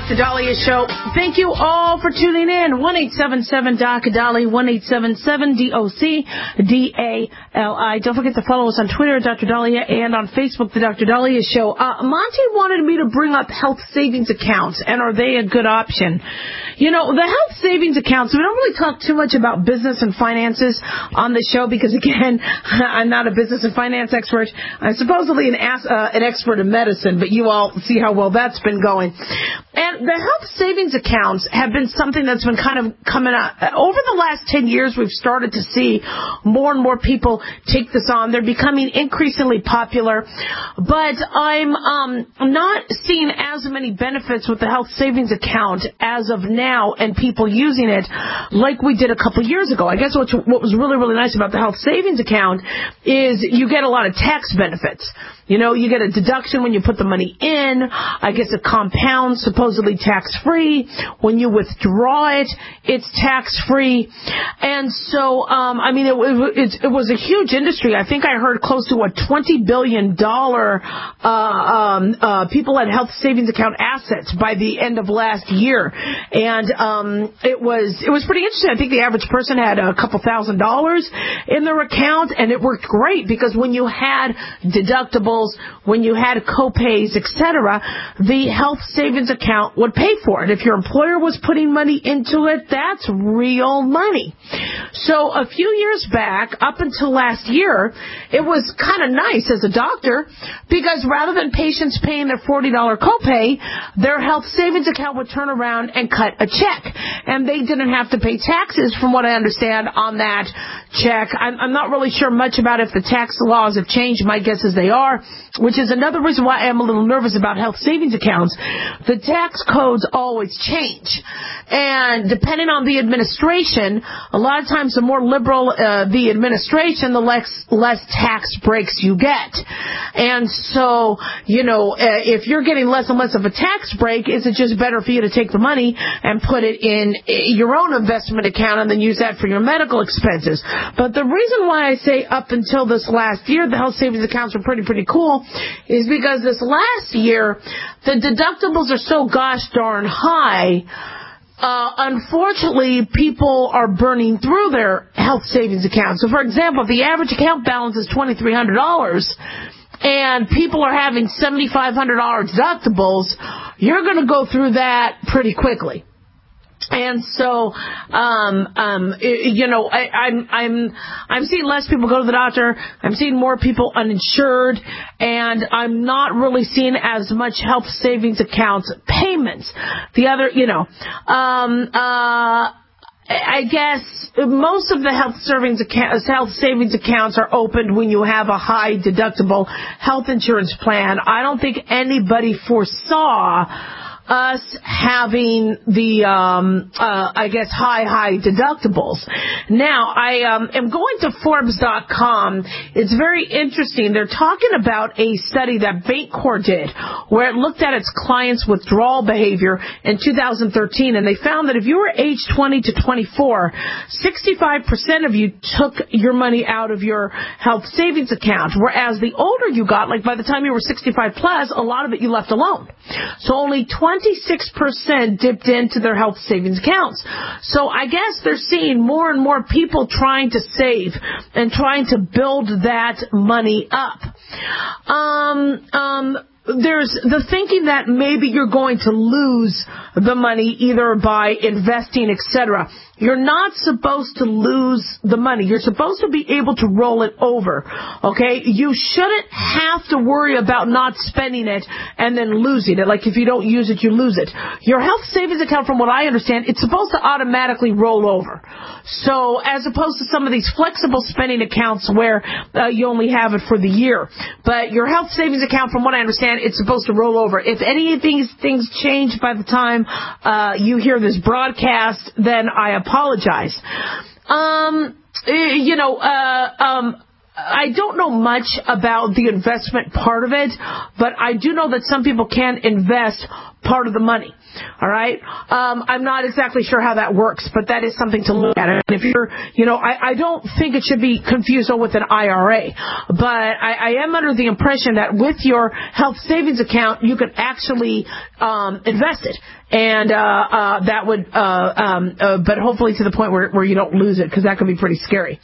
Doctor Dahlia Show. Thank you all for tuning in. one eight seven seven D O C Dali, one eight seven seven D O C D A L I. Don't forget to follow us on Twitter, Doctor Dahlia, and on Facebook, The Doctor Dahlia Show. Uh, Monty wanted me to bring up health savings accounts, and are they a good option? You know, the health savings accounts, we don't really talk too much about business and finances on the show because, again, I'm not a business and finance expert. I'm supposedly an, as, uh, an expert in medicine, but you all see how well that's been going. And the health savings accounts have been something that's been kind of coming up. Over the last ten years, we've started to see more and more people take this on. They're becoming increasingly popular. But I'm um, not seeing as many benefits with the health savings account as of now and people using it like we did a couple years ago. I guess what, what was really, really nice about the health savings account is you get a lot of tax benefits. You know, you get a deduction when you put the money in. I guess it compounds, supposedly tax-free. When you withdraw it, it's tax-free. And so, um, I mean, it, it, it was a huge industry. I think I heard close to a twenty billion dollars uh, um, uh, people had health savings account assets by the end of last year. And um, it was it was pretty interesting. I think the average person had a couple thousand dollars in their account, and it worked great because when you had deductibles, when you had co-pays, et cetera, the health savings account would pay for it. If your employer was putting money into it, that's real money. So a few years back, up until last year, it was kind of nice as a doctor because rather than patients paying their forty dollars copay, their health savings account would turn around and cut a check. And they didn't have to pay taxes, from what I understand, on that check. I'm, I'm not really sure much about if the tax laws have changed. My guess is they are, which is another reason why I'm a little nervous about health savings accounts. The tax codes always change. And depending on the administration, a lot of times the more liberal uh, the administration, the less, less tax breaks you get. And so, you know, uh, if you're getting less and less of a tax break, is it just better for you to take the money and put it in your own investment account and then use that for your medical expenses? But the reason why I say up until this last year, the health savings accounts were pretty, pretty cool is because this last year, the deductibles are so gosh darn high. Uh, unfortunately, people are burning through their health savings accounts. So, for example, if the average account balance is twenty-three hundred dollars and people are having seven thousand five hundred dollars deductibles, you're going to go through that pretty quickly. And so, um, um, you know, I, I'm, I'm, I'm seeing less people go to the doctor. I'm seeing more people uninsured, and I'm not really seeing as much health savings accounts payments. The other, you know, um, uh, I guess most of the health savings accounts, health savings accounts are opened when you have a high deductible health insurance plan. I don't think anybody foresaw us having the, um, uh, I guess, high, high deductibles. Now, I um, am going to Forbes dot com. It's very interesting. They're talking about a study that Bancorp did where it looked at its clients' withdrawal behavior in two thousand thirteen, and they found that if you were age twenty to twenty-four, sixty-five percent of you took your money out of your health savings account, whereas the older you got, like by the time you were sixty-five plus, a lot of it you left alone. So only twenty-six percent dipped into their health savings accounts. So I guess they're seeing more and more people trying to save and trying to build that money up. Um, um, there's the thinking that maybe you're going to lose the money either by investing, et cetera. You're not supposed to lose the money. You're supposed to be able to roll it over, okay? You shouldn't have to worry about not spending it and then losing it. Like if you don't use it, you lose it. Your health savings account, from what I understand, it's supposed to automatically roll over. So as opposed to some of these flexible spending accounts where uh, you only have it for the year. But your health savings account, from what I understand, it's supposed to roll over. If any of these things change by the time uh, you hear this broadcast, then I apologize. Um, you know, uh, um, I don't know much about the investment part of it, but I do know that some people can invest part of the money. All right. Um, I'm not exactly sure how that works, but that is something to look at. And if you're, you know, I, I don't think it should be confused with an I R A, but I, I am under the impression that with your health savings account, you can actually um, invest it. and uh, uh, that would, uh, um, uh, but hopefully to the point where, where you don't lose it, because that could be pretty scary.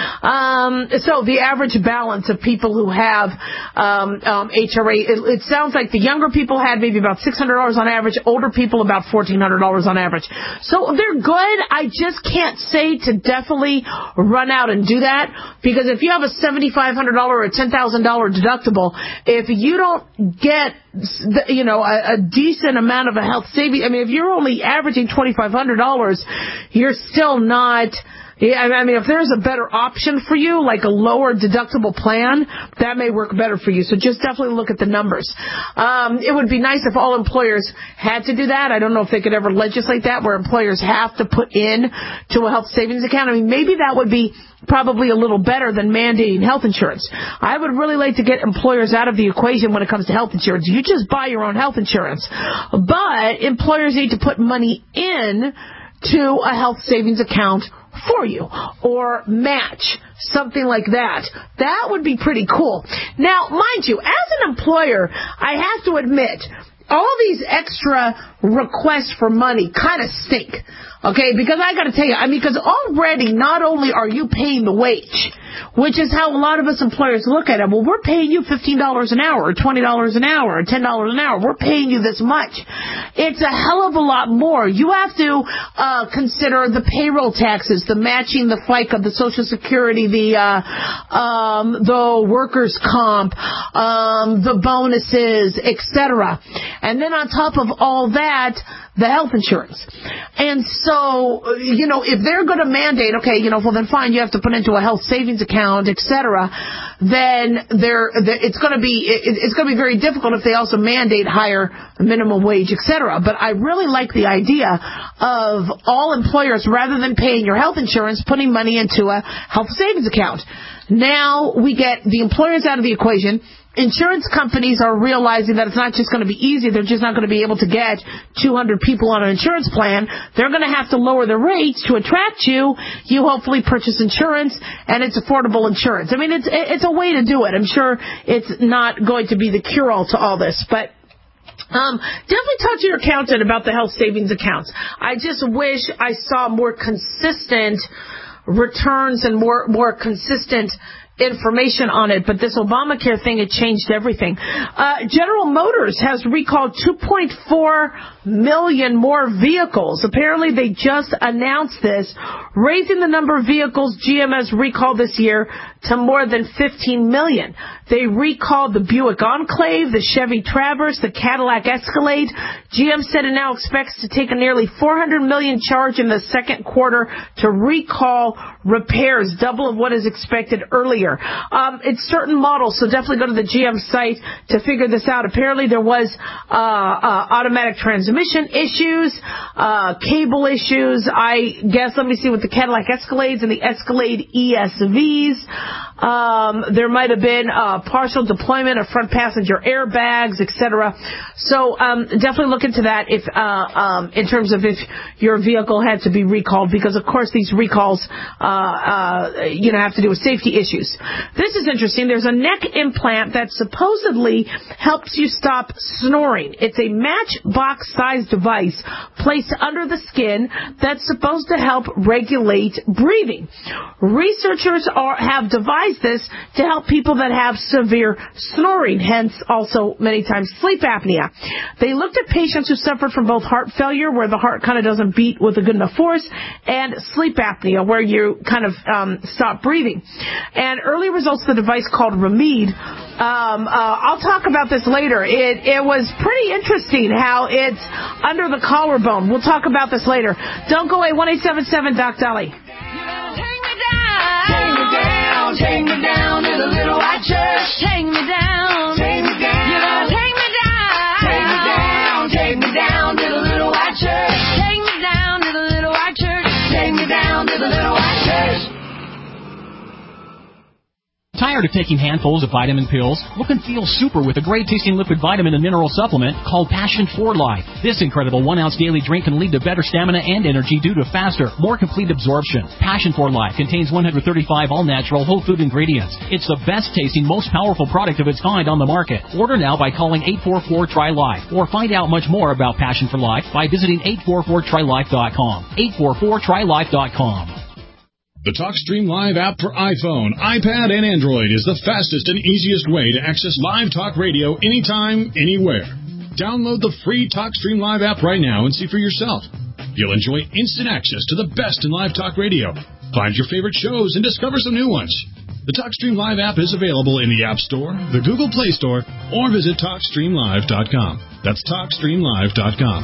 Um, so the average balance of people who have um, um, H R A, it, it sounds like the younger people had maybe about six hundred dollars on average, older people about fourteen hundred dollars on average. So they're good. I just can't say to definitely run out and do that, because if you have a seventy-five hundred dollars or a ten thousand dollars deductible, if you don't get, you know, a, a decent amount of a health savings, I mean, if you're only averaging twenty-five hundred dollars, you're still not. Yeah, I mean, if there's a better option for you, like a lower deductible plan, that may work better for you. So just definitely look at the numbers. Um, it would be nice if all employers had to do that. I don't know if they could ever legislate that, where employers have to put in to a health savings account. I mean, maybe that would be probably a little better than mandating health insurance. I would really like to get employers out of the equation when it comes to health insurance. You just buy your own health insurance. But employers need to put money in to a health savings account for you, or match, something like that. That would be pretty cool. Now, mind you, as an employer, I have to admit, all these extra requests for money kind of stink. Okay, because I got to tell you, I mean, because already not only are you paying the wage, which is how a lot of us employers look at it. Well, we're paying you fifteen dollars an hour, or twenty dollars an hour, or ten dollars an hour. We're paying you this much. It's a hell of a lot more. You have to uh, consider the payroll taxes, the matching, the FICA, the Social Security, the uh, um, the workers' comp, um, the bonuses, et cetera. And then on top of all that, the health insurance. And so, you know, if they're going to mandate, okay, you know, well then fine, you have to put into a health savings account, et cetera, then they're, it's going to be, it's going to be very difficult if they also mandate higher minimum wage, et cetera. But I really like the idea of all employers, rather than paying your health insurance, putting money into a health savings account. Now we get the employers out of the equation. Insurance companies are realizing that it's not just going to be easy. They're just not going to be able to get two hundred people on an insurance plan. They're going to have to lower the rates to attract you. You hopefully purchase insurance, and it's affordable insurance. I mean, it's it's a way to do it. I'm sure it's not going to be the cure-all to all this, but Um, definitely talk to your accountant about the health savings accounts. I just wish I saw more consistent returns and more more consistent information on it, but this Obamacare thing, it changed everything. Uh, General Motors has recalled two point four million more vehicles. Apparently they just announced this, raising the number of vehicles G M has recalled this year to more than fifteen million. They recalled the Buick Enclave, the Chevy Traverse, the Cadillac Escalade. G M said it now expects to take a nearly four hundred million charge in the second quarter to recall repairs, double of what is expected earlier. Um, it's certain models, so definitely go to the G M site to figure this out. Apparently there was uh, uh, automatic transmission issues, uh, cable issues. I guess, let me see, with the Cadillac Escalades and the Escalade E S Vs. Um, there might have been uh, partial deployment of front passenger airbags, et cetera. So um, definitely look into that if, uh, um, in terms of if your vehicle had to be recalled, because of course these recalls, uh, uh, you know, have to do with safety issues. This is interesting. There's a neck implant that supposedly helps you stop snoring. It's a matchbox-sized device placed under the skin that's supposed to help regulate breathing. Researchers are, have devised this to help people that have severe snoring, hence also many times sleep apnea. They looked at patients who suffered from both heart failure, where the heart kind of doesn't beat with a good enough force, and sleep apnea, where you kind of um, stop breathing. And early results of the device called Remede, um, uh, I'll talk about this later. It, it was pretty interesting how it's under the collarbone. We'll talk about this later. Don't go away. one eight seven seven Doc Dolly. Take me down, take me down to the little white church. Take me down, take me down. You know, take me down, take me down, take me down to the little white church. Take me down to the little white church. Take me down to the little white church. Tired of taking handfuls of vitamin pills? Look and feel super with a great-tasting liquid vitamin and mineral supplement called Passion for Life. This incredible one-ounce daily drink can lead to better stamina and energy due to faster, more complete absorption. Passion for Life contains one hundred thirty-five all-natural, whole food ingredients. It's the best-tasting, most powerful product of its kind on the market. Order now by calling eight four four, T R Y Life or find out much more about Passion for Life by visiting eight four four try life dot com. eight four four try life dot com. The TalkStream Live app for iPhone, iPad, and Android is the fastest and easiest way to access live talk radio anytime, anywhere. Download the free TalkStream Live app right now and see for yourself. You'll enjoy instant access to the best in live talk radio. Find your favorite shows and discover some new ones. The TalkStream Live app is available in the App Store, the Google Play Store, or visit talk stream live dot com. That's talk stream live dot com.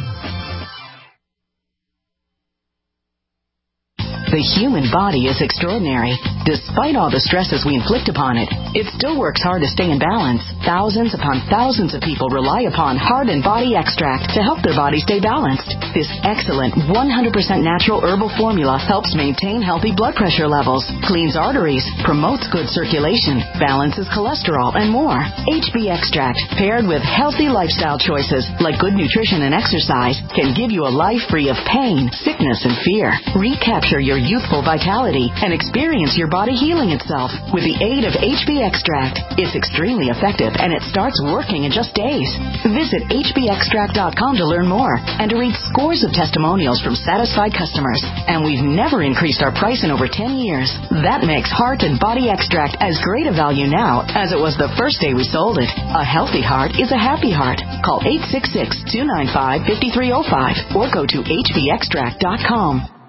The human body is extraordinary. Despite all the stresses we inflict upon it, it still works hard to stay in balance. Thousands upon thousands of people rely upon Heart and Body Extract to help their body stay balanced. This excellent one hundred percent natural herbal formula helps maintain healthy blood pressure levels, cleans arteries, promotes good circulation, balances cholesterol, and more. H B Extract, paired with healthy lifestyle choices like good nutrition and exercise, can give you a life free of pain, sickness, and fear. Recapture your youthful vitality and experience your body healing itself with the aid of H B Extract. It's extremely effective and it starts working in just days. Visit H B extract dot com to learn more and to read scores of testimonials from satisfied customers. And we've never increased our price in over ten years. That makes Heart and Body Extract as great a value now as it was the first day we sold it. A healthy heart is a happy heart. Call eight six six, two nine five, five three zero five or go to H B extract dot com.